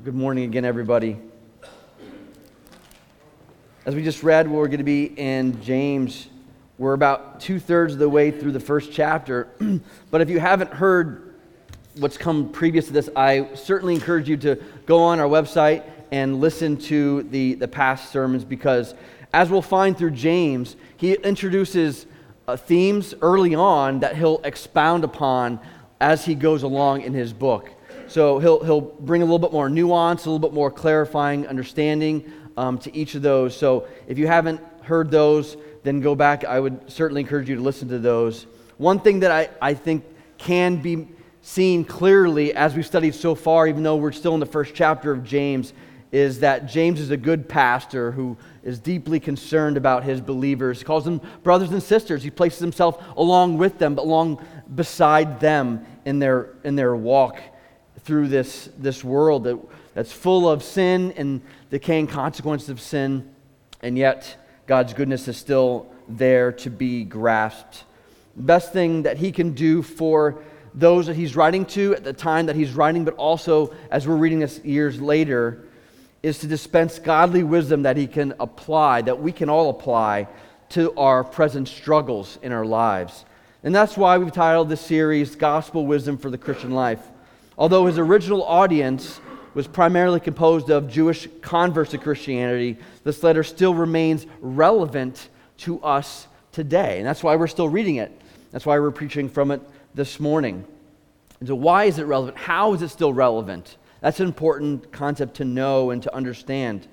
Good morning again, everybody. As we just read, we're going to be in James. We're about 2/3 of the way through the first chapter. But if you haven't heard what's come previous to this, I certainly encourage you to go on our website and listen to the past sermons, because as we'll find through James, he introduces themes early on that he'll expound upon as he goes along in his book. So he'll bring a little bit more nuance, a little bit more clarifying understanding to each of those. So if you haven't heard those, then go back. I would certainly encourage you to listen to those. One thing that I think can be seen clearly as we've studied so far, even though we're still in the first chapter of James, is that James is a good pastor who is deeply concerned about his believers. He calls them brothers and sisters. He places himself along with them, but along beside them in their walk through this world that's full of sin and decaying consequences of sin, and yet God's goodness is still there to be grasped. The best thing that he can do for those that he's writing to at the time that he's writing, but also as we're reading this years later, is to dispense godly wisdom that he can apply, that we can all apply to our present struggles in our lives. And that's why we've titled this series, Gospel Wisdom for the Christian Life. Although his original audience was primarily composed of Jewish converts to Christianity, this letter still remains relevant to us today. And that's why we're still reading it. That's why we're preaching from it this morning. And so why is it relevant? How is it still relevant? That's an important concept to know and to understand.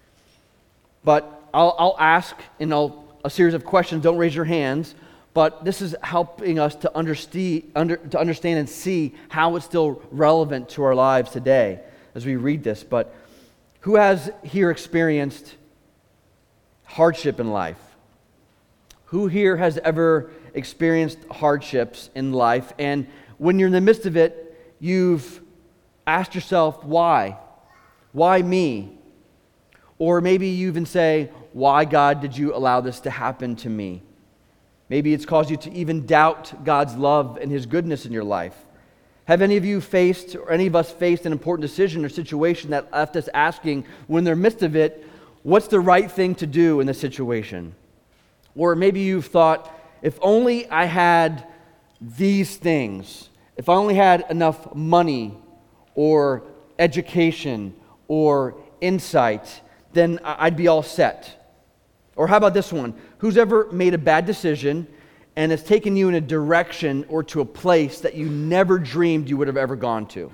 But I'll ask in a series of questions. Don't raise your hands. But this is helping us to understand and see how it's still relevant to our lives today as we read this. But who has here experienced hardship in life? Who here has ever experienced hardships in life? And when you're in the midst of it, you've asked yourself, why? Why me? Or maybe you even say, why, God, did you allow this to happen to me? Maybe it's caused you to even doubt God's love and His goodness in your life. Have any of you faced, or any of us faced, an important decision or situation that left us asking, when they're in the midst of it, what's the right thing to do in this situation? Or maybe you've thought, if only I had these things, if I only had enough money or education or insight, then I'd be all set. Or how about this one? Who's ever made a bad decision and it's taken you in a direction or to a place that you never dreamed you would have ever gone to?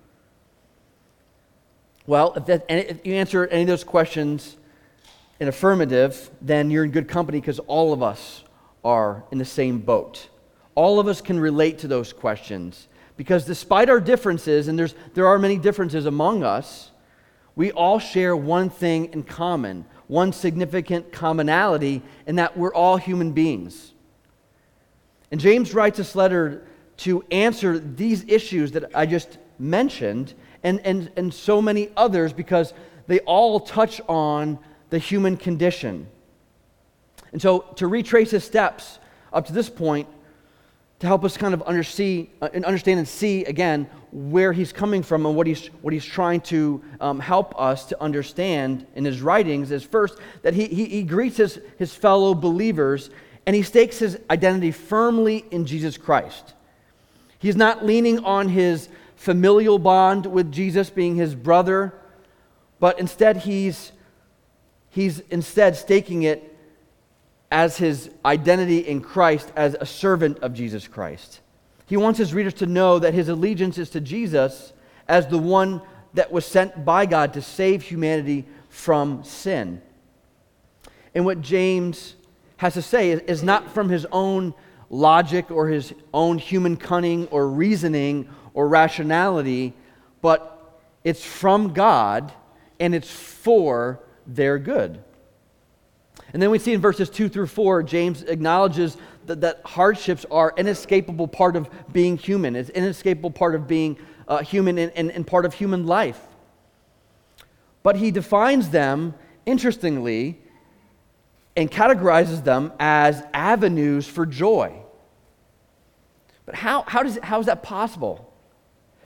Well, if you answer any of those questions in affirmative, then you're in good company, because all of us are in the same boat. All of us can relate to those questions, because despite our differences, and there are many differences among us, we all share one thing in common, one significant commonality, in that we're all human beings. And James writes this letter to answer these issues that I just mentioned, and so many others, because they all touch on the human condition. And so to retrace his steps up to this point, to help us kind of understand and see again where he's coming from and what he's trying to help us to understand in his writings, is first that he greets his fellow believers, and he stakes his identity firmly in Jesus Christ. He's not leaning on his familial bond with Jesus being his brother, but instead he's instead staking it as his identity in Christ as a servant of Jesus Christ. He wants his readers to know that his allegiance is to Jesus as the one that was sent by God to save humanity from sin. And what James has to say is not from his own logic or his own human cunning or reasoning or rationality, but it's from God, and it's for their good. And then we see in verses 2 through 4, James acknowledges that hardships are an inescapable part of being human. It's an inescapable part of being human and part of human life. But he defines them, interestingly, and categorizes them as avenues for joy. But how is that possible?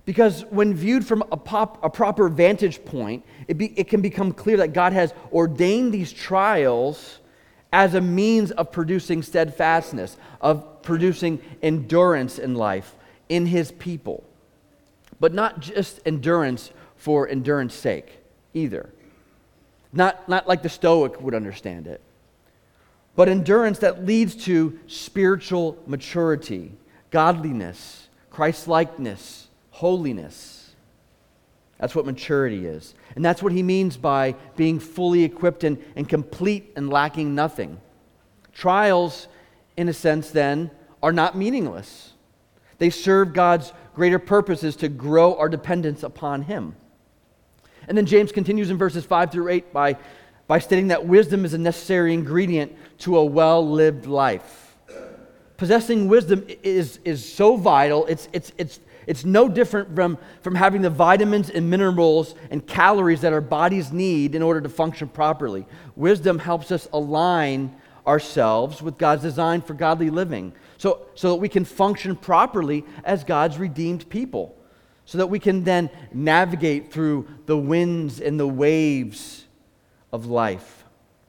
Because when viewed from a proper vantage point, it can become clear that God has ordained these trials as a means of producing steadfastness, of producing endurance in life in His people. But not just endurance for endurance sake either. Not like the Stoic would understand it. But endurance that leads to spiritual maturity, godliness, Christ-likeness, holiness. That's what maturity is. And that's what he means by being fully equipped and complete and lacking nothing. Trials, in a sense, then, are not meaningless. They serve God's greater purposes to grow our dependence upon Him. And then James continues in verses 5 through 8 by stating that wisdom is a necessary ingredient to a well-lived life. Possessing wisdom is so vital. It's no different from having the vitamins and minerals and calories that our bodies need in order to function properly. Wisdom helps us align ourselves with God's design for godly living so that we can function properly as God's redeemed people, so that we can then navigate through the winds and the waves of life.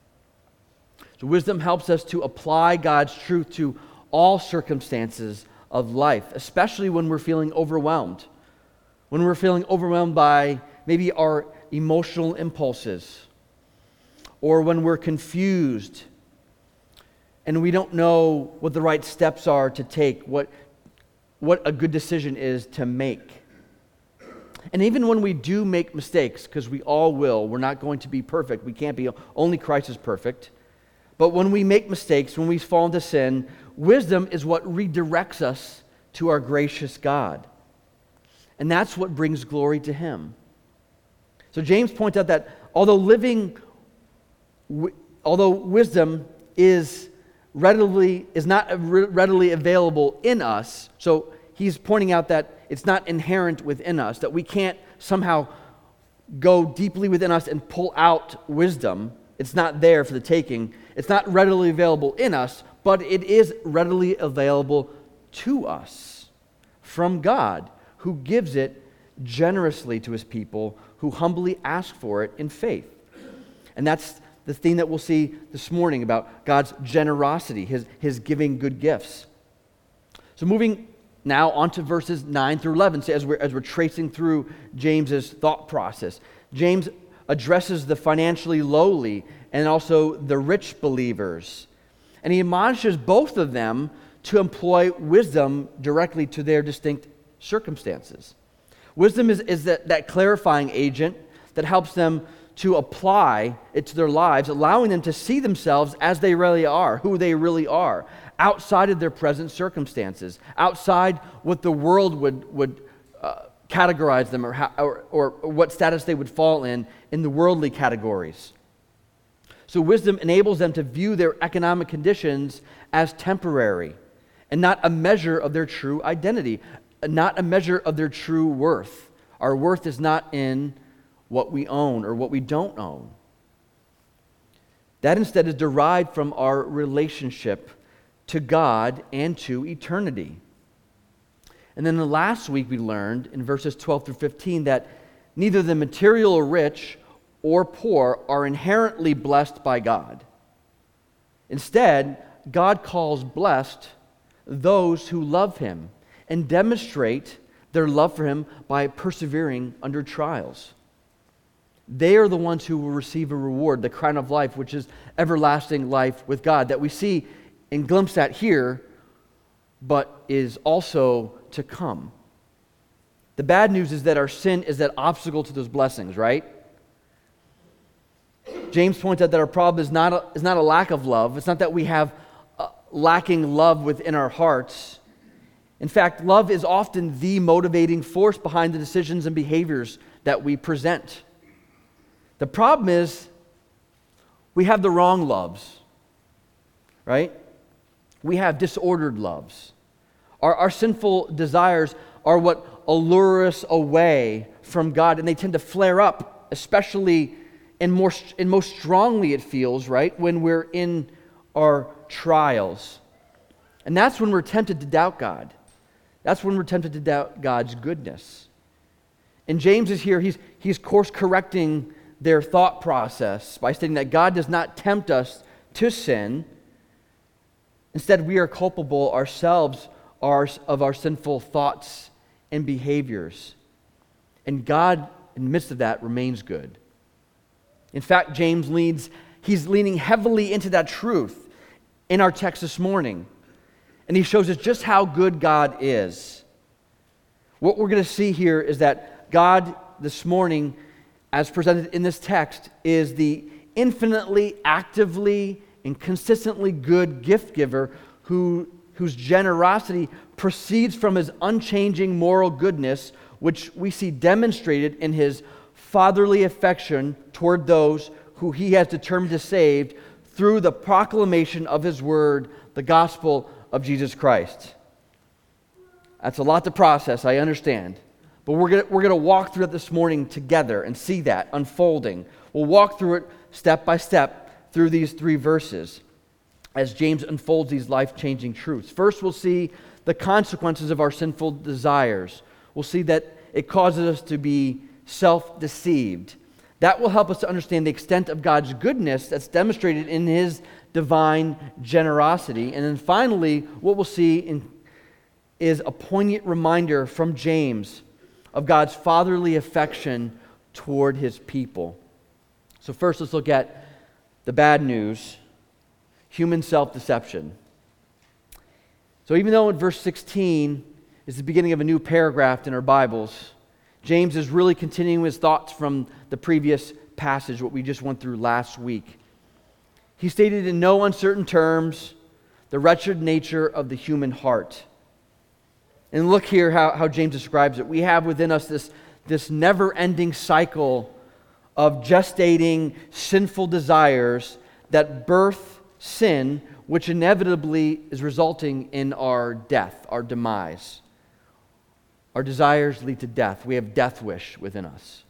So wisdom helps us to apply God's truth to all circumstances of life, especially when we're feeling overwhelmed. When we're feeling overwhelmed by maybe our emotional impulses, or when we're confused and we don't know what the right steps are to take, what a good decision is to make. And even when we do make mistakes, because we all will, we're not going to be perfect. We can't be, only Christ is perfect. But when we make mistakes, when we fall into sin, wisdom is what redirects us to our gracious God. And that's what brings glory to Him. So James points out that although wisdom is not readily available in us, so he's pointing out that it's not inherent within us, that we can't somehow go deeply within us and pull out wisdom. It's not there for the taking. It's not readily available in us, but it is readily available to us from God, who gives it generously to His people who humbly ask for it in faith. And that's the theme that we'll see this morning about God's generosity, His giving good gifts. So moving now on to verses 9 through 11, so as we're tracing through James's thought process. James addresses the financially lowly and also the rich believers. And he admonishes both of them to employ wisdom directly to their distinct circumstances. Wisdom is that clarifying agent that helps them to apply it to their lives, allowing them to see themselves as they really are, who they really are, outside of their present circumstances, outside what the world would categorize them or what status they would fall in the worldly categories. So wisdom enables them to view their economic conditions as temporary and not a measure of their true identity, not a measure of their true worth. Our worth is not in what we own or what we don't own. That instead is derived from our relationship to God and to eternity. And then the last week we learned in verses 12 through 15 that neither the material rich or poor are inherently blessed by God. Instead, God calls blessed those who love Him and demonstrate their love for Him by persevering under trials. They are the ones who will receive a reward, the crown of life, which is everlasting life with God, that we see and glimpse at here, but is also to come. The bad news is that our sin is that obstacle to those blessings, right? James points out that our problem is not a lack of love. It's not that we have lacking love within our hearts. In fact, love is often the motivating force behind the decisions and behaviors that we present. The problem is we have the wrong loves, right? We have disordered loves. Our sinful desires are what allure us away from God, and they tend to flare up, especially and most strongly it feels, right, when we're in our trials. And that's when we're tempted to doubt God. That's when we're tempted to doubt God's goodness. And James is here, he's course correcting their thought process by stating that God does not tempt us to sin. Instead, we are culpable ourselves of our sinful thoughts and behaviors. And God, in the midst of that, remains good. In fact, James he's leaning heavily into that truth in our text this morning. And he shows us just how good God is. What we're going to see here is that God this morning, as presented in this text, is the infinitely, actively, and consistently good gift giver whose generosity proceeds from his unchanging moral goodness, which we see demonstrated in his fatherly affection toward those who he has determined to save through the proclamation of his word, the gospel of Jesus Christ. That's a lot to process, I understand. But we're going to walk through it this morning together and see that unfolding. We'll walk through it step by step through these 3 verses as James unfolds these life-changing truths. First, we'll see the consequences of our sinful desires. We'll see that it causes us to be self-deceived. That will help us to understand the extent of God's goodness that's demonstrated in his divine generosity. And then finally, what we'll see is a poignant reminder from James of God's fatherly affection toward his people. So first, let's look at the bad news, human self-deception. So even though in verse 16 is the beginning of a new paragraph in our Bibles, James is really continuing his thoughts from the previous passage, what we just went through last week. He stated in no uncertain terms the wretched nature of the human heart. And look here how James describes it. We have within us this never-ending cycle of gestating sinful desires that birth sin, which inevitably is resulting in our death, our demise. Our desires lead to death. We have death wish within us.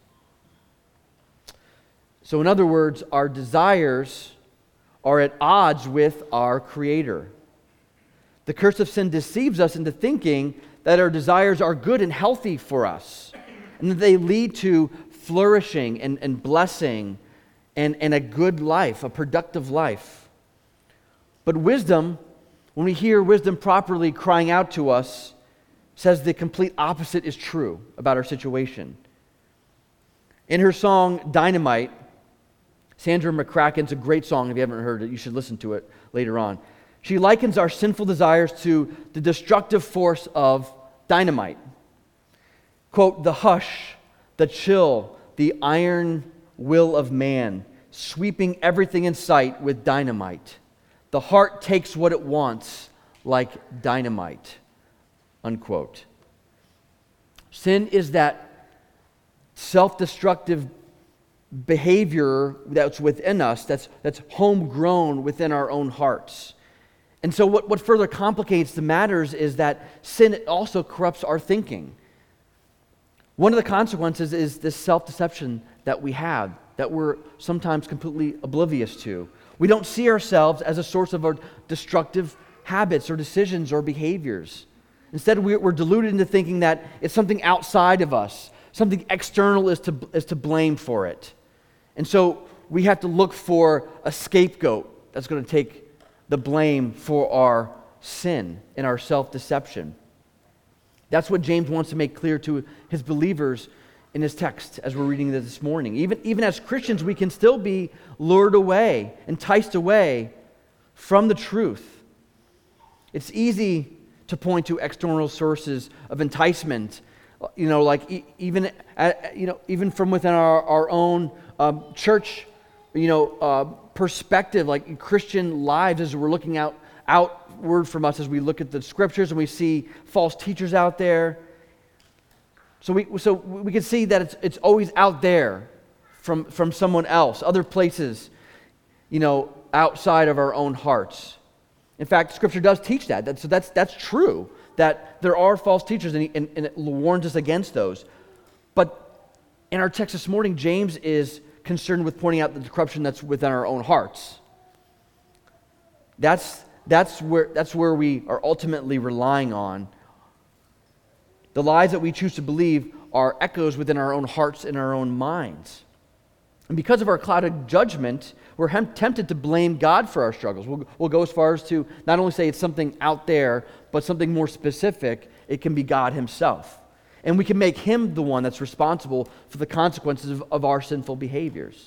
So in other words, our desires are at odds with our Creator. The curse of sin deceives us into thinking that our desires are good and healthy for us, and that they lead to flourishing and blessing and a good life, a productive life. But wisdom, when we hear wisdom properly crying out to us, says the complete opposite is true about our situation. In her song, Dynamite, Sandra McCracken's a great song. If you haven't heard it, you should listen to it later on. She likens our sinful desires to the destructive force of dynamite. Quote, the hush, the chill, the iron will of man, sweeping everything in sight with dynamite. The heart takes what it wants like dynamite. Unquote. Sin is that self-destructive behavior that's within us, that's homegrown within our own hearts. And so what further complicates the matters is that sin also corrupts our thinking. One of the consequences is this self-deception that we have, that we're sometimes completely oblivious to. We don't see ourselves as a source of our destructive habits or decisions or behaviors. Instead, we're deluded into thinking that it's something outside of us, something external is to blame for it. And so we have to look for a scapegoat that's going to take the blame for our sin and our self-deception. That's what James wants to make clear to his believers in his text as we're reading this morning. Even as Christians, we can still be lured away, enticed away from the truth. It's easy to point to external sources of enticement, even from within our own church, perspective, like Christian lives, as we're looking outward from us, as we look at the scriptures and we see false teachers out there. So we can see that it's always out there from someone else, other places, outside of our own hearts. In fact, Scripture does teach that. So that's true, that there are false teachers, and it warns us against those. But in our text this morning, James is concerned with pointing out the corruption that's within our own hearts. That's where we are ultimately relying on. The lies that we choose to believe are echoes within our own hearts and our own minds. And because of our clouded judgment, we're tempted to blame God for our struggles. We'll go as far as to not only say it's something out there, but something more specific. It can be God himself. And we can make him the one that's responsible for the consequences of our sinful behaviors.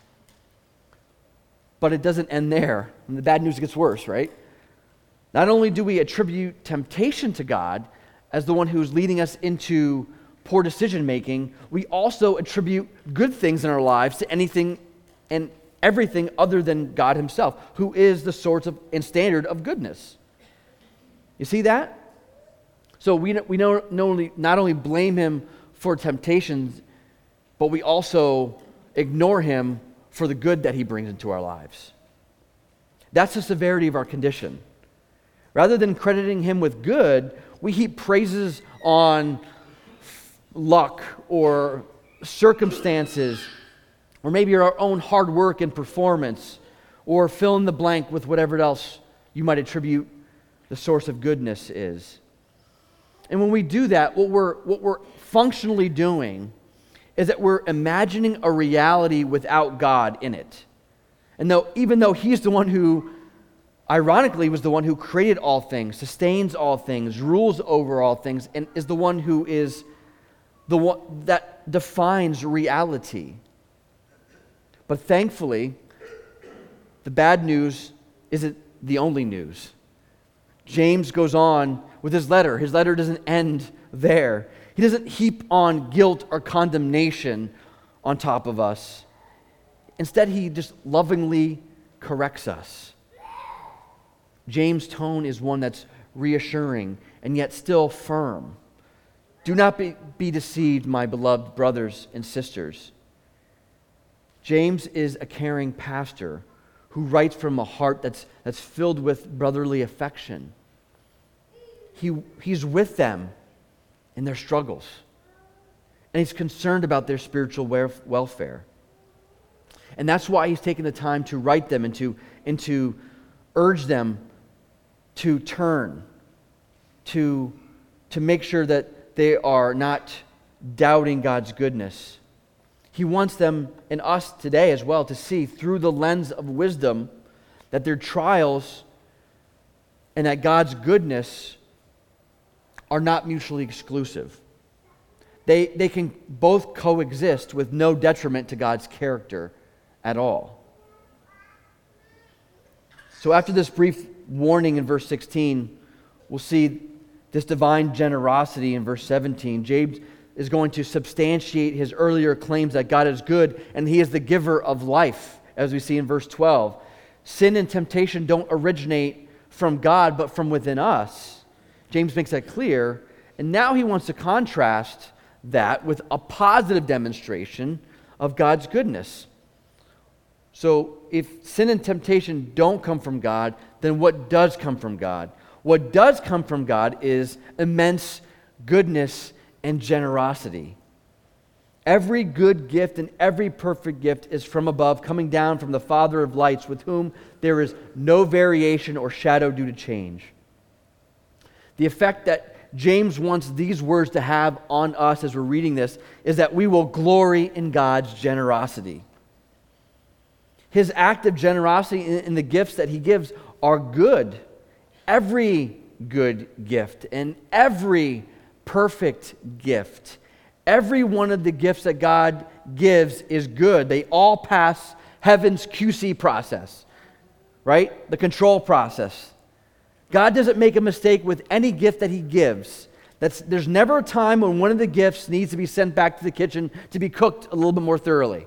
But it doesn't end there. And the bad news gets worse, right? Not only do we attribute temptation to God as the one who's leading us into poor decision making, we also attribute good things in our lives to anything and everything other than God himself, who is the source of and standard of goodness. You see that? So we not only blame him for temptations, but we also ignore him for the good that he brings into our lives. That's the severity of our condition. Rather than crediting him with good, we heap praises on luck or circumstances, or maybe our own hard work and performance, or fill in the blank with whatever else you might attribute the source of goodness is. And when we do that, what we're functionally doing is that we're imagining a reality without God in it. And even though he's the one who, ironically, was the one who created all things, sustains all things, rules over all things, and is the one who is the one that defines reality. But thankfully, the bad news isn't the only news. James goes on with his letter. His letter doesn't end there. He doesn't heap on guilt or condemnation on top of us. Instead, he just lovingly corrects us. James' tone is one that's reassuring and yet still firm. Do not be deceived, my beloved brothers and sisters. James is a caring pastor who writes from a heart that's filled with brotherly affection. He's with them in their struggles, and he's concerned about their spiritual welfare. And that's why he's taken the time to write them and to urge them to turn, to make sure that they are not doubting God's goodness. He wants them and us today as well to see through the lens of wisdom that their trials and that God's goodness are not mutually exclusive. They can both coexist with no detriment to God's character at all. So after this brief warning in verse 16, we'll see this divine generosity in verse 17. James is going to substantiate his earlier claims that God is good and he is the giver of life, as we see in verse 12. Sin and temptation don't originate from God, but from within us. James makes that clear, and now he wants to contrast that with a positive demonstration of God's goodness. So if sin and temptation don't come from God, then what does come from God? What does come from God is immense goodness and generosity. Every good gift and every perfect gift is from above, coming down from the Father of lights, with whom there is no variation or shadow due to change. The effect that James wants these words to have on us as we're reading this is that we will glory in God's generosity. His act of generosity in the gifts that he gives are good. Every good gift and every perfect gift. Every one of the gifts that God gives is good. They all pass heaven's QC process, right? The control process. God doesn't make a mistake with any gift that he gives. There's never a time when one of the gifts needs to be sent back to the kitchen to be cooked a little bit more thoroughly.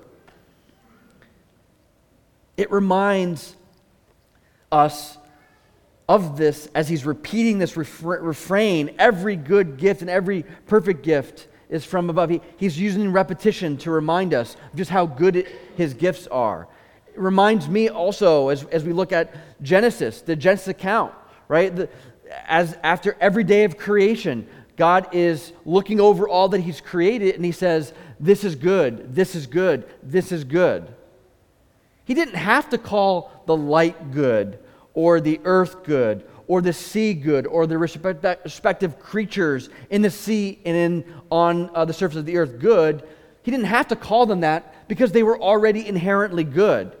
It reminds us of this as he's repeating this refrain. Every good gift and every perfect gift is from above. He's using repetition to remind us of just how good his gifts are. It reminds me also as we look at Genesis, the Genesis account, right? As after every day of creation, God is looking over all that he's created and he says, this is good, this is good, this is good. He didn't have to call the light good or the earth good or the sea good, or the respective creatures in the sea and on the surface of the earth good. He didn't have to call them that because they were already inherently good.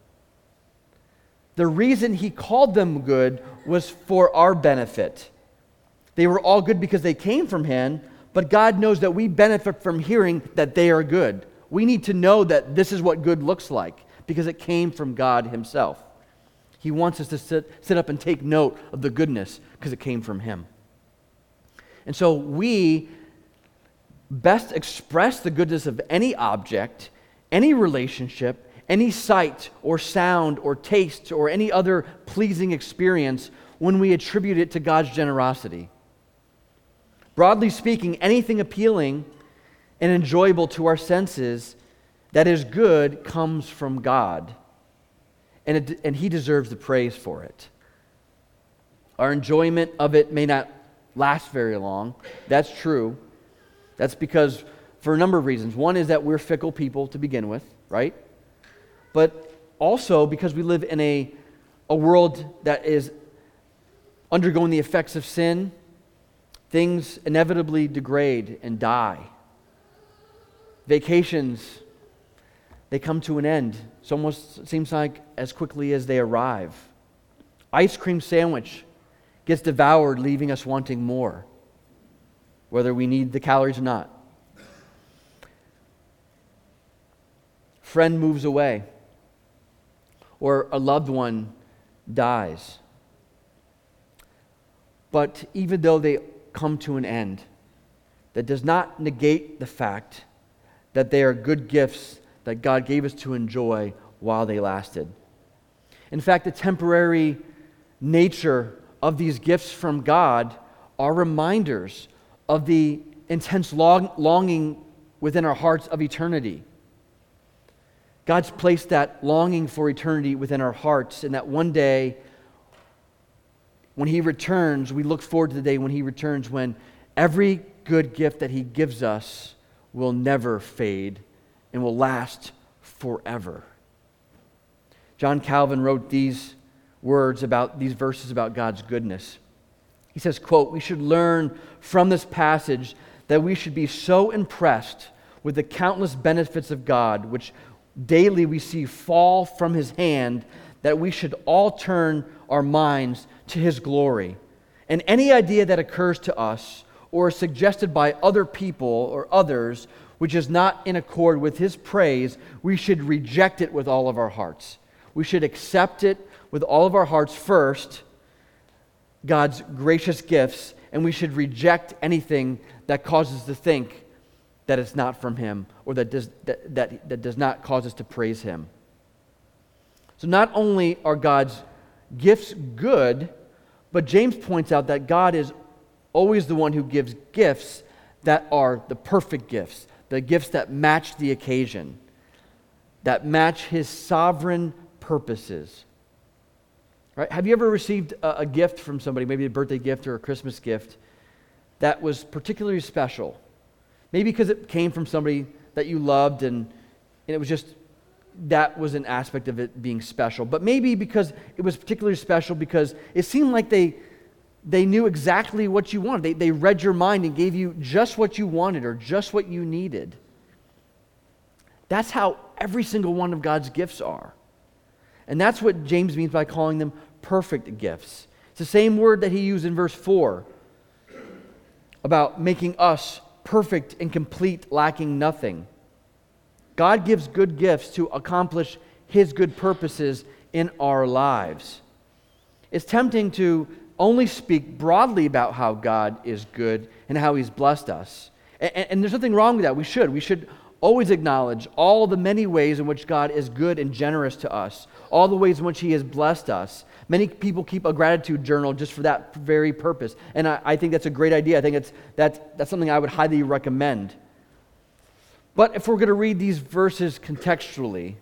The reason he called them good was for our benefit. They were all good because they came from him, but God knows that we benefit from hearing that they are good. We need to know that this is what good looks like because it came from God himself. He wants us to sit up and take note of the goodness because it came from him. And so we best express the goodness of any object, any relationship, any sight or sound or taste or any other pleasing experience when we attribute it to God's generosity. Broadly speaking, anything appealing and enjoyable to our senses that is good comes from God, and he deserves the praise for it. Our enjoyment of it may not last very long. That's true. That's because, for a number of reasons. One is that we're fickle people to begin with, right? But also because we live in a world that is undergoing the effects of sin. Things inevitably degrade and die. Vacations, they come to an end. It almost seems like as quickly as they arrive. Ice cream sandwich gets devoured, leaving us wanting more, whether we need the calories or not. Friend moves away, or a loved one dies. But even though they come to an end, that does not negate the fact that they are good gifts that God gave us to enjoy while they lasted. In fact, the temporary nature of these gifts from God are reminders of the intense longing within our hearts of eternity. God's placed that longing for eternity within our hearts, and that one day when he returns, we look forward to the day when he returns, when every good gift that he gives us will never fade and will last forever. John Calvin wrote these verses about God's goodness. He says, quote, "We should learn from this passage that we should be so impressed with the countless benefits of God, which daily we see fall from his hand, that we should all turn our minds to his glory. And any idea that occurs to us or is suggested by other people or others which is not in accord with his praise, we should reject it with all of our hearts. We should accept it with all of our hearts first, God's gracious gifts, and we should reject anything that causes us to think that it's not from him or that does not cause us to praise him." So not only are God's gifts good, but James points out that God is always the one who gives gifts that are the perfect gifts, the gifts that match the occasion, that match his sovereign purposes. Right? Have you ever received a gift from somebody, maybe a birthday gift or a Christmas gift, that was particularly special? Maybe because it came from somebody that you loved and it was just, that was an aspect of it being special. But maybe because it was particularly special because it seemed like they knew exactly what you wanted. They read your mind and gave you just what you wanted or just what you needed. That's how every single one of God's gifts are. And that's what James means by calling them perfect gifts. It's the same word that he used in verse 4 about making us perfect and complete, lacking nothing. God gives good gifts to accomplish his good purposes in our lives. It's tempting to only speak broadly about how God is good and how he's blessed us. And there's nothing wrong with that. We should always acknowledge all the many ways in which God is good and generous to us, all the ways in which he has blessed us. Many people keep a gratitude journal just for that very purpose. And I think that's a great idea. I think that's something I would highly recommend. But if we're going to read these verses contextually,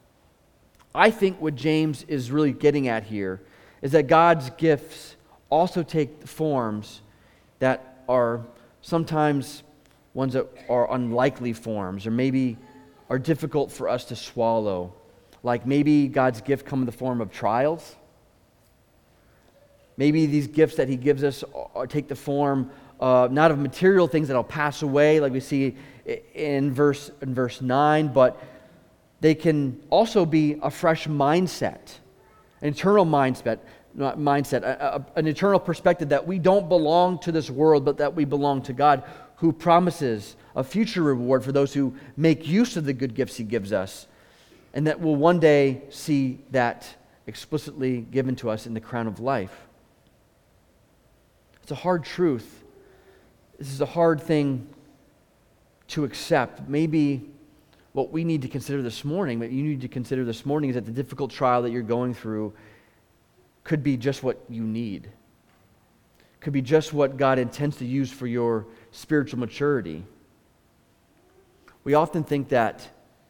I think what James is really getting at here is that God's gifts also take forms that are sometimes ones that are unlikely forms, or maybe are difficult for us to swallow. Like maybe God's gift come in the form of trials. Maybe these gifts that he gives us take the form not of material things that'll pass away, like we see in verse 9, but they can also be a fresh mindset, an eternal mindset, an eternal perspective that we don't belong to this world, but that we belong to God, who promises a future reward for those who make use of the good gifts he gives us, and that we'll one day see that explicitly given to us in the crown of life. It's a hard truth. This is a hard thing to accept. Maybe what we need to consider this morning, what you need to consider this morning, is that the difficult trial that you're going through could be just what you need. Could be just what God intends to use for your spiritual maturity. We often think that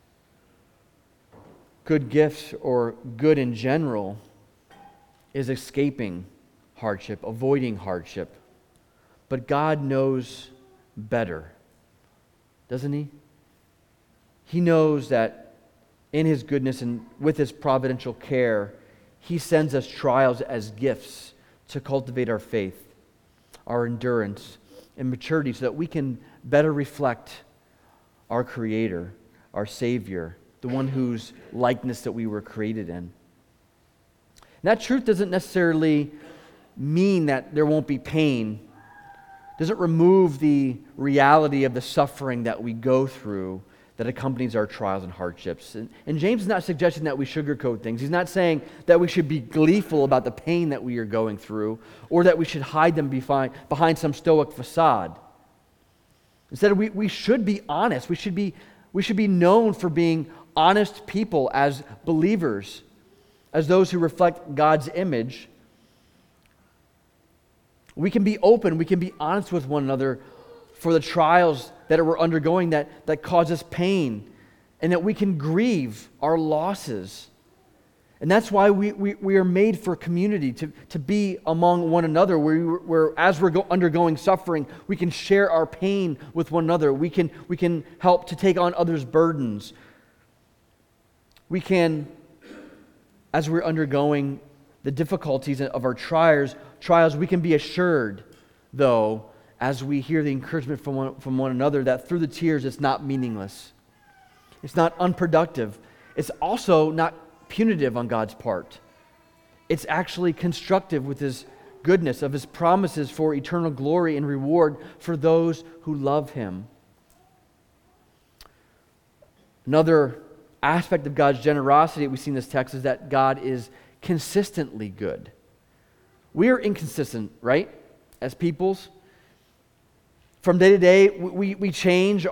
good gifts or good in general is escaping hardship, avoiding hardship. But God knows better, doesn't He? He knows that in His goodness and with His providential care, He sends us trials as gifts to cultivate our faith, our endurance, and maturity so that we can better reflect our Creator, our Savior, the one whose likeness that we were created in. And that truth doesn't necessarily mean that there won't be pain. Doesn't remove the reality of the suffering that we go through that accompanies our trials and hardships. And James is not suggesting that we sugarcoat things. He's not saying that we should be gleeful about the pain that we are going through or that we should hide them behind some stoic facade. Instead, we should be honest. We should be known for being honest people as believers, as those who reflect God's image. We can be open, we can be honest with one another for the trials that we're undergoing that cause us pain, and that we can grieve our losses. And that's why we are made for community, to be among one another, where as we're undergoing suffering, we can share our pain with one another. We can help to take on others' burdens. We can, as we're undergoing the difficulties of our trials, we can be assured, though, as we hear the encouragement from one another, that through the tears it's not meaningless. It's not unproductive. It's also not punitive on God's part. It's actually constructive with His goodness, of His promises for eternal glory and reward for those who love Him. Another aspect of God's generosity that we see in this text is that God is consistently good. We are inconsistent, right? As peoples. From day to day, we change.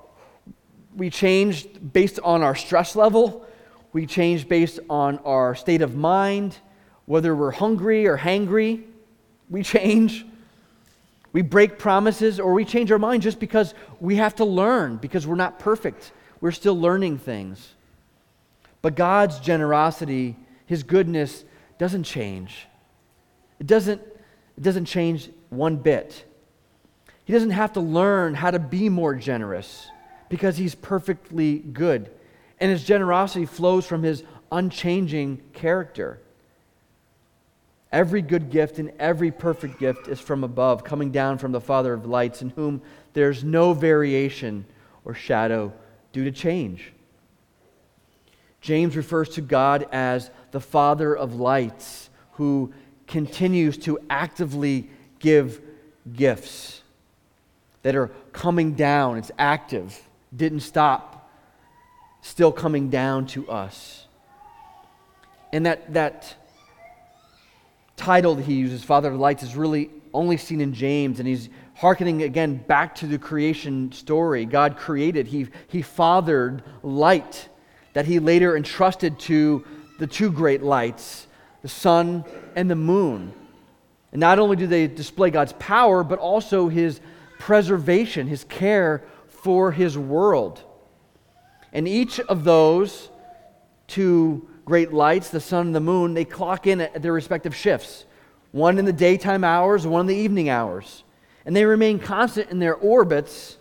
We change based on our stress level. We change based on our state of mind, whether we're hungry or hangry. We change. We break promises, or we change our mind just because we have to learn, because we're not perfect. We're still learning things. But God's generosity, His goodness, doesn't change. It doesn't change one bit. He doesn't have to learn how to be more generous because He's perfectly good. And His generosity flows from His unchanging character. Every good gift and every perfect gift is from above, coming down from the Father of lights, in whom there's no variation or shadow due to change. James refers to God as the Father of lights, who continues to actively give gifts that are coming down. It's active, didn't stop, still coming down to us. And that title that he uses, Father of Lights, is really only seen in James, and he's hearkening again back to the creation story. God created, He fathered light that He later entrusted to the two great lights, the sun and the moon. And not only do they display God's power, but also His preservation, His care for His world. And each of those two great lights, the sun and the moon, they clock in at their respective shifts. One in the daytime hours, one in the evening hours. And they remain constant in their orbits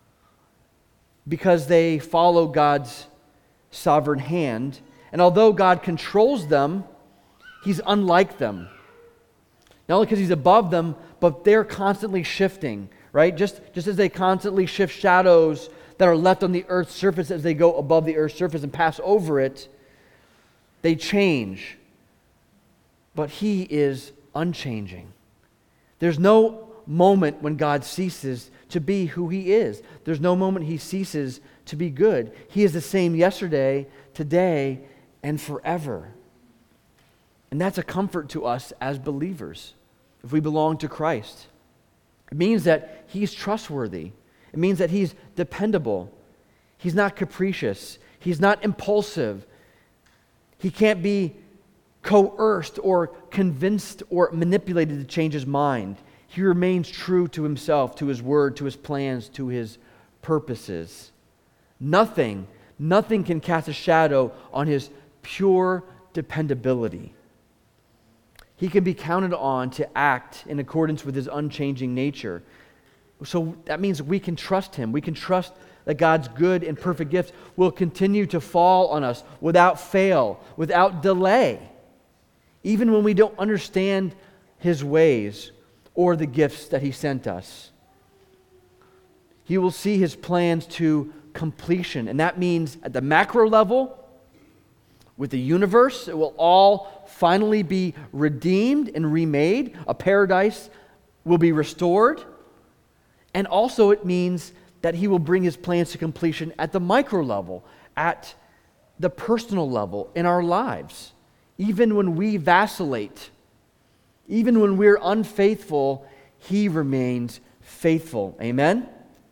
because they follow God's sovereign hand. And although God controls them, He's unlike them. Not only because he's above them, but they're constantly shifting, right? Just as they constantly shift shadows that are left on the earth's surface as they go above the earth's surface and pass over it, they change. But he is unchanging. There's no moment when God ceases to be who he is. There's no moment he ceases to be good. He is the same yesterday, today, and forever. And that's a comfort to us as believers if we belong to Christ. It means that he's trustworthy. It means that he's dependable. He's not capricious. He's not impulsive. He can't be coerced or convinced or manipulated to change his mind. He remains true to himself, to his word, to his plans, to his purposes. Nothing can cast a shadow on his pure dependability. He can be counted on to act in accordance with his unchanging nature. So that means we can trust him. We can trust that God's good and perfect gifts will continue to fall on us without fail, without delay, even when we don't understand his ways or the gifts that he sent us. He will see his plans to completion, and that means at the macro level, with the universe, it will all finally be redeemed and remade. A paradise will be restored. And also it means that he will bring his plans to completion at the micro level, at the personal level in our lives. Even when we vacillate, even when we're unfaithful, he remains faithful. Amen?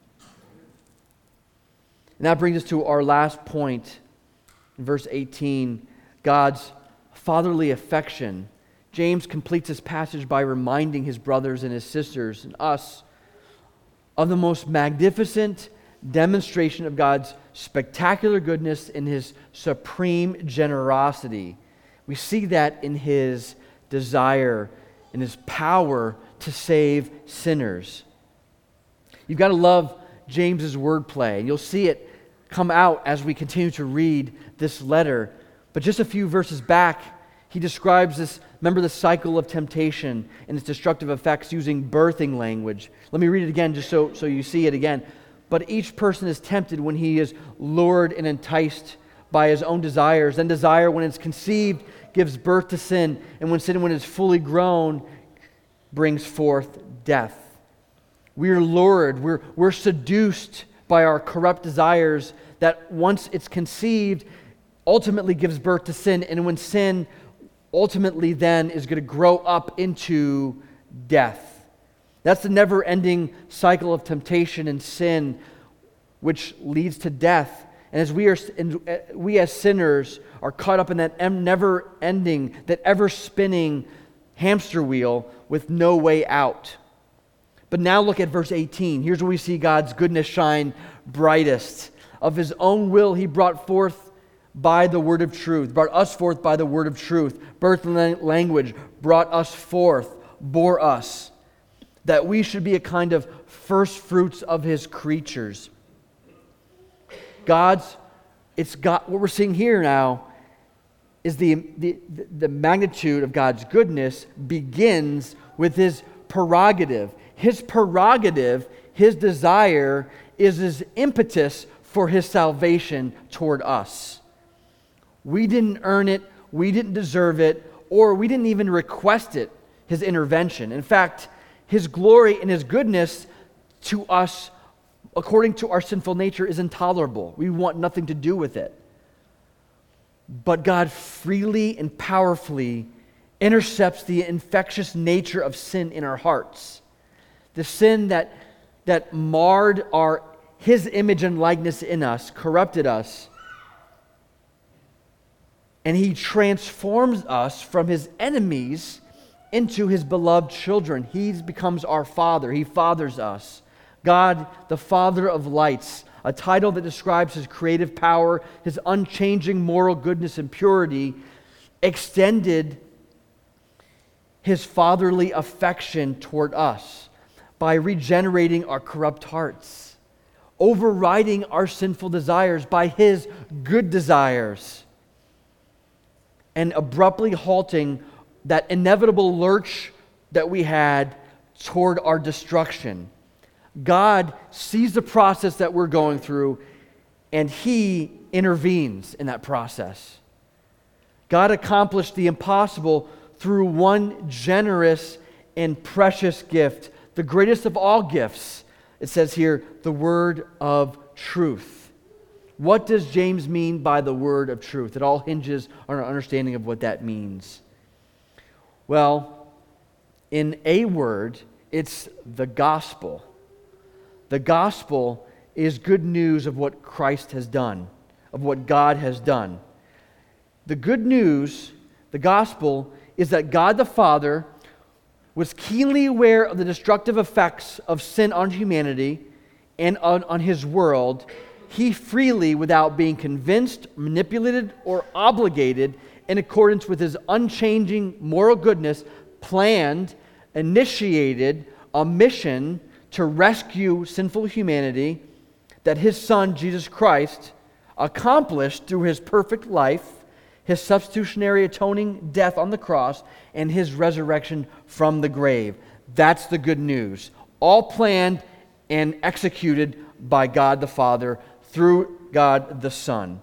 And that brings us to our last point. In verse 18, God's fatherly affection. James completes this passage by reminding his brothers and his sisters and us of the most magnificent demonstration of God's spectacular goodness and his supreme generosity. We see that in his desire and his power to save sinners. You've got to love James's wordplay, and you'll see it come out as we continue to read this letter. But just a few verses back, he describes this, remember the cycle of temptation and its destructive effects using birthing language. Let me read it again just so you see it again. But each person is tempted when he is lured and enticed by his own desires. Then desire, when it's conceived, gives birth to sin. And when sin, when it's fully grown, brings forth death. We're lured, we're seduced by our corrupt desires that once it's conceived, ultimately gives birth to sin. And when sin ultimately then is going to grow up into death. That's the never-ending cycle of temptation and sin, which leads to death. And as we as sinners are caught up in that never-ending, that ever-spinning hamster wheel with no way out. But now look at verse 18. Here's where we see God's goodness shine brightest. Of his own will he brought forth by the word of truth, brought us forth by the word of truth. Birth and language brought us forth, bore us, that we should be a kind of first fruits of his creatures. What we're seeing here now is the magnitude of God's goodness begins with his prerogative. His prerogative, his desire, is his impetus for his salvation toward us. We didn't earn it, we didn't deserve it, or we didn't even request it, his intervention. In fact, his glory and his goodness to us, according to our sinful nature, is intolerable. We want nothing to do with it. But God freely and powerfully intercepts the infectious nature of sin in our hearts. The sin that marred his image and likeness in us, corrupted us. And he transforms us from his enemies into his beloved children. He becomes our Father. He fathers us. God, the Father of lights, a title that describes his creative power, his unchanging moral goodness and purity, extended his fatherly affection toward us by regenerating our corrupt hearts, overriding our sinful desires by his good desires, and abruptly halting that inevitable lurch that we had toward our destruction. God sees the process that we're going through, and He intervenes in that process. God accomplished the impossible through one generous and precious gift, the greatest of all gifts. It says here, the word of truth. What does James mean by the word of truth? It all hinges on our understanding of what that means. Well, in a word, it's the gospel. The gospel is good news of what Christ has done, of what God has done. The good news, the gospel, is that God the Father was keenly aware of the destructive effects of sin on humanity and on His world. He freely, without being convinced, manipulated, or obligated, in accordance with His unchanging moral goodness, planned, initiated a mission to rescue sinful humanity that His Son, Jesus Christ, accomplished through His perfect life, His substitutionary atoning death on the cross, and His resurrection from the grave. That's the good news. All planned and executed by God the Father through God the Son.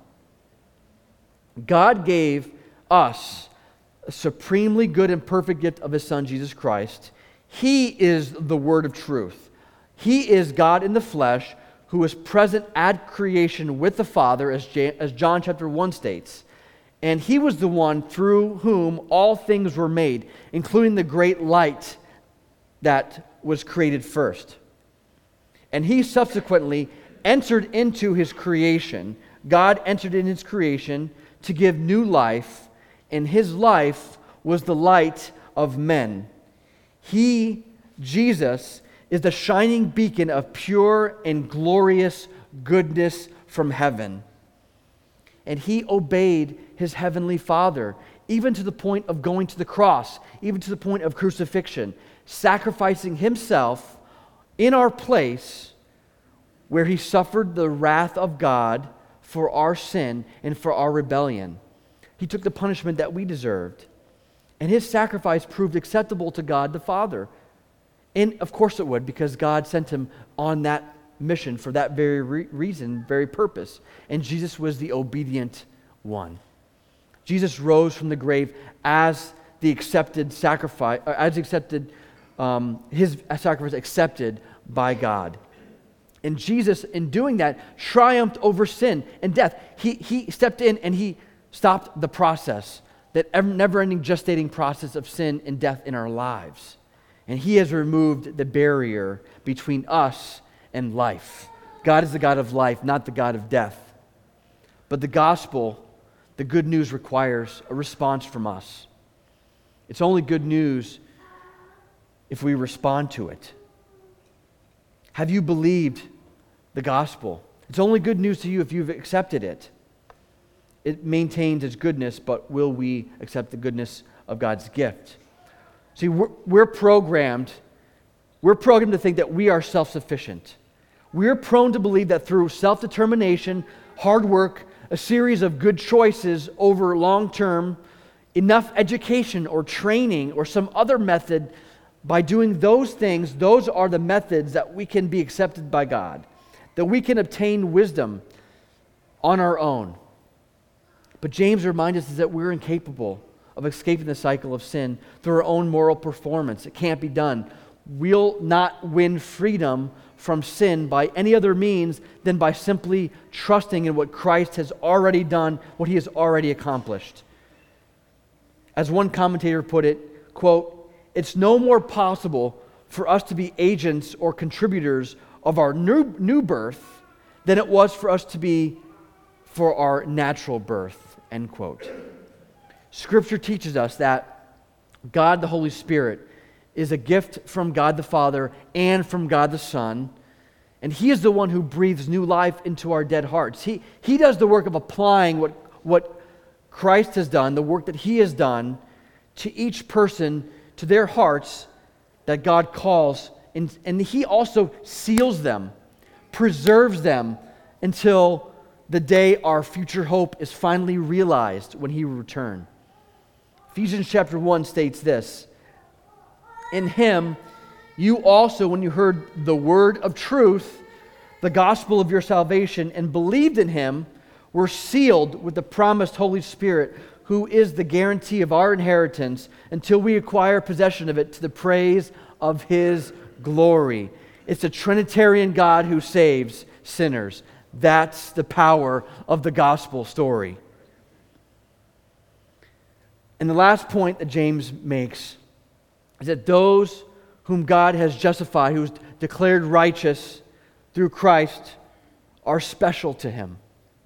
God gave us a supremely good and perfect gift of His Son, Jesus Christ. He is the Word of truth. He is God in the flesh who was present at creation with the Father, as John chapter 1 states. And He was the one through whom all things were made, including the great light that was created first. And He subsequently entered into His creation. God entered in His creation to give new life, and His life was the light of men. He, Jesus, is the shining beacon of pure and glorious goodness from heaven. And He obeyed His heavenly Father, even to the point of going to the cross, even to the point of crucifixion, sacrificing Himself in our place, where He suffered the wrath of God for our sin and for our rebellion. He took the punishment that we deserved. And His sacrifice proved acceptable to God the Father. And of course it would, because God sent Him on that mission for that very reason, very purpose. And Jesus was the obedient one. Jesus rose from the grave as the accepted sacrifice, His sacrifice accepted by God. And Jesus, in doing that, triumphed over sin and death. He stepped in and He stopped the process, that never-ending gestating process of sin and death in our lives. And He has removed the barrier between us and life. God is the God of life, not the God of death. But the gospel, the good news, requires a response from us. It's only good news if we respond to it. Have you believed the gospel? It's only good news to you if you've accepted it. It maintains its goodness, but will we accept the goodness of God's gift? See, we're programmed to think that we are self-sufficient. We're prone to believe that through self-determination, hard work, a series of good choices over long-term, enough education or training or some other method, by doing those things, those are the methods that we can be accepted by God, that we can obtain wisdom on our own. But James reminds us that we're incapable of escaping the cycle of sin through our own moral performance. It can't be done. We'll not win freedom from sin by any other means than by simply trusting in what Christ has already done, what He has already accomplished. As one commentator put it, quote, "It's no more possible for us to be agents or contributors of our new birth than it was for us to be for our natural birth," end quote. Scripture teaches us that God the Holy Spirit is a gift from God the Father and from God the Son, and He is the one who breathes new life into our dead hearts. He does the work of applying what Christ has done, the work that He has done, to each person, to their hearts that God calls, and He also seals them, preserves them until the day our future hope is finally realized when He will return. Ephesians chapter 1 states this, In him, you also, when you heard the word of truth, the gospel of your salvation, and believed in him, were sealed with the promised Holy Spirit, who is the guarantee of our inheritance until we acquire possession of it to the praise of his glory. It's a Trinitarian God who saves sinners. That's the power of the gospel story. And the last point that James makes is that those whom God has justified, who's declared righteous through Christ, are special to him.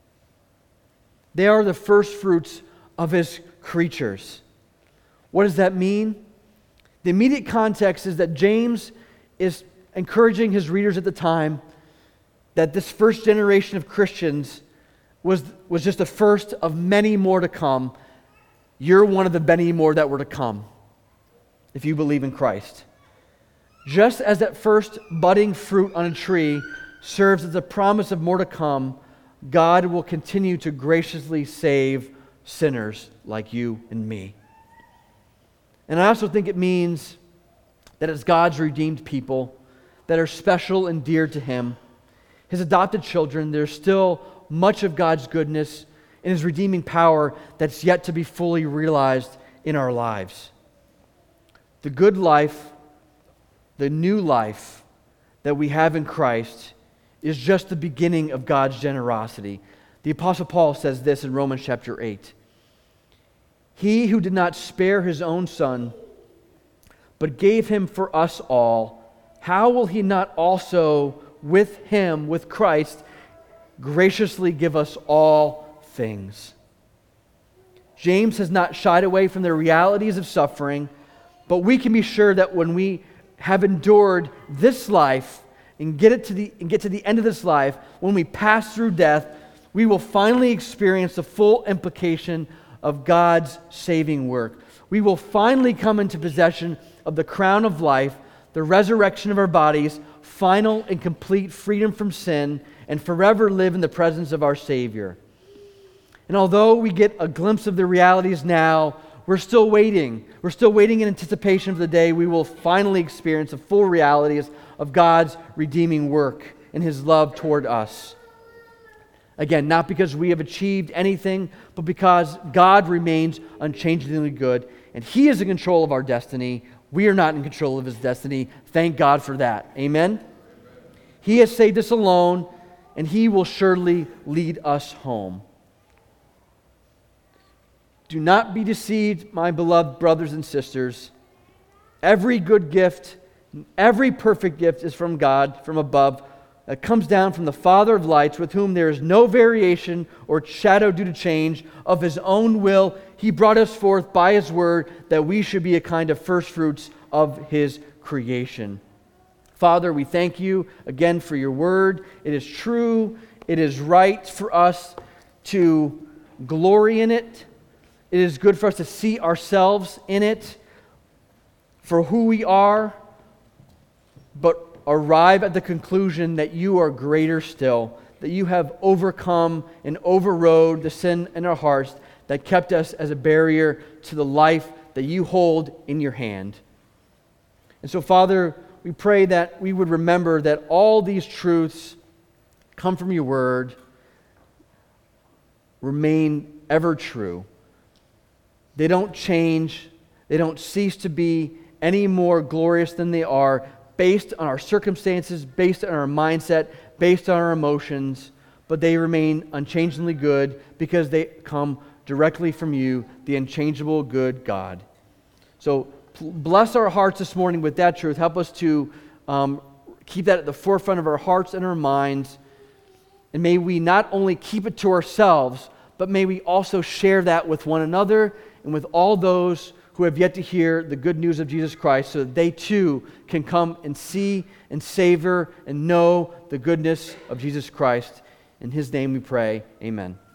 They are the first fruits of his creatures. What does that mean? The immediate context is that James is encouraging his readers at the time that this first generation of Christians was just the first of many more to come. You're one of the many more that were to come if you believe in Christ. Just as that first budding fruit on a tree serves as a promise of more to come, God will continue to graciously save sinners like you and me. And I also think it means that as God's redeemed people that are special and dear to him, his adopted children, there's still much of God's goodness and his redeeming power that's yet to be fully realized in our lives. The good life, the new life that we have in Christ is just the beginning of God's generosity. The Apostle Paul says this in Romans chapter 8. He who did not spare his own son, but gave him for us all, how will he not also with him, with Christ, graciously give us all things? James has not shied away from the realities of suffering, but we can be sure that when we have endured this life and get to the end of this life, when we pass through death, we will finally experience the full implication of God's saving work. We will finally come into possession of the crown of life, the resurrection of our bodies, final and complete freedom from sin, and forever live in the presence of our Savior. And although we get a glimpse of the realities now, we're still waiting. We're still waiting in anticipation of the day we will finally experience the full realities of God's redeeming work and his love toward us. Again, not because we have achieved anything, but because God remains unchangingly good, and he is in control of our destiny. We are not in control of his destiny. Thank God for that. Amen? He has saved us alone, and he will surely lead us home. Do not be deceived, my beloved brothers and sisters. Every good gift, every perfect gift is from God, from above, that comes down from the Father of lights, with whom there is no variation or shadow due to change. Of his own will, he brought us forth by his word, that we should be a kind of first fruits of his creation. Father, we thank you again for your word. It is true. It is right for us to glory in it. It is good for us to see ourselves in it for who we are, but arrive at the conclusion that you are greater still, that you have overcome and overrode the sin in our hearts that kept us as a barrier to the life that you hold in your hand. And so, Father, we pray that we would remember that all these truths come from your word, remain ever true. They don't change. They don't cease to be any more glorious than they are, based on our circumstances, based on our mindset, based on our emotions, but they remain unchangingly good because they come directly from you, the unchangeable good God. So bless our hearts this morning with that truth. Help us to keep that at the forefront of our hearts and our minds. And may we not only keep it to ourselves, but may we also share that with one another and with all those who have yet to hear the good news of Jesus Christ, so that they too can come and see and savor and know the goodness of Jesus Christ. In his name we pray, amen.